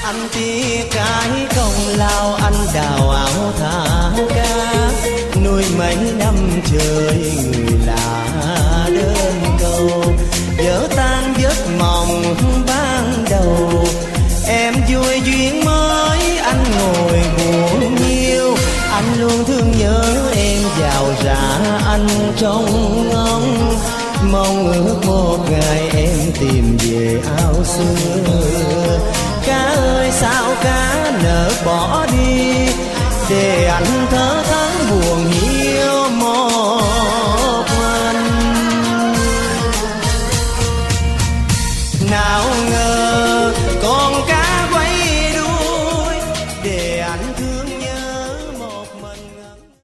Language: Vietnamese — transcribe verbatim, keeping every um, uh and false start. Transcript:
Anh tiếc cái công lao anh đào áo thả cá, nuôi mấy năm trời người lạ đơn câu. Vỡ tan giấc mộng ban đầu, em vui duyên mới anh ngồi buồn nhiều. Anh luôn thương nhớ em giàu rã anh trong ngóng, mong ước một ngày em tìm về ao xưa. Cá ơi sao cá nỡ bỏ đi, để anh thở tháng buồn hiu